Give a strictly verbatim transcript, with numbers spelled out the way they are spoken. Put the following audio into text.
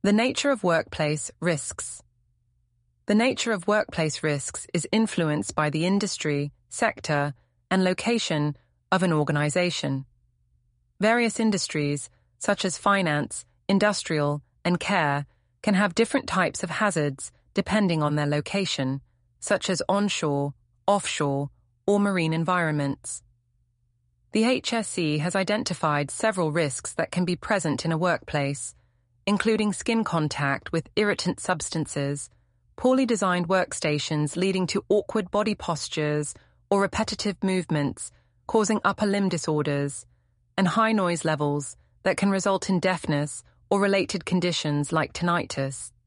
The nature of workplace risks. The nature of workplace risks is influenced by the industry, sector, and location of an organization. Various industries, such as finance, industrial, and care, can have different types of hazards depending on their location, such as onshore, offshore, or marine environments. The H S E has identified several risks that can be present in a workplace, including skin contact with irritant substances, poorly designed workstations leading to awkward body postures or repetitive movements causing upper limb disorders, and high noise levels that can result in deafness or related conditions like tinnitus.